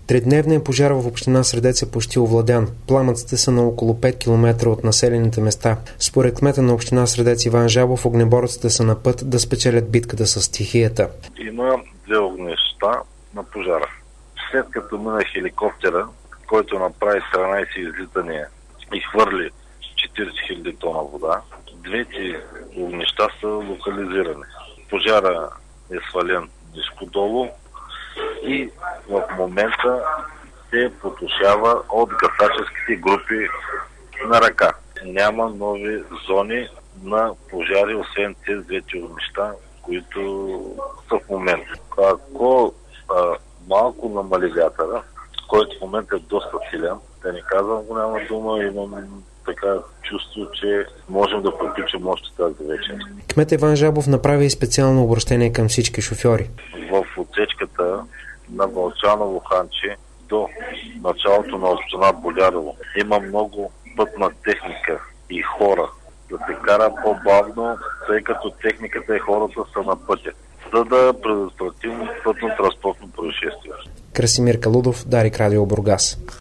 Тридневният пожар в община Средец е почти овладян. Пламъците са на около 5 км от населените места. Според кмета на община Средец Иван Жабов, огнеборците са на път да спечелят битката с стихията. Има 2 огнища на пожара. След като мина хеликоптера, който направи 13 излитания и хвърли 40 000 тона вода, 2 огнища са локализирани. Пожара е свален ниско долу и в момента се потушава от гасаческите групи на ръка. Няма нови зони на пожари, освен тези 2 огнища, които са в момента. Ако малко намали вятъра, който в момента е доста силен, да не казвам голяма дума, имам така чувство, че можем да приключим още тази вечер. Кмет Иван Жабов направи и специално обръщение към всички шофьори. В отсечката на Вълчаново-Ханче до началото на община Болярово има много пътна техника и хора да се кара по-бавно, тъй като техниката и хората са на пътя, за да предотвратим пътно-транспортно происшествие. Красимир Калудов, Дарик Радио Бургас.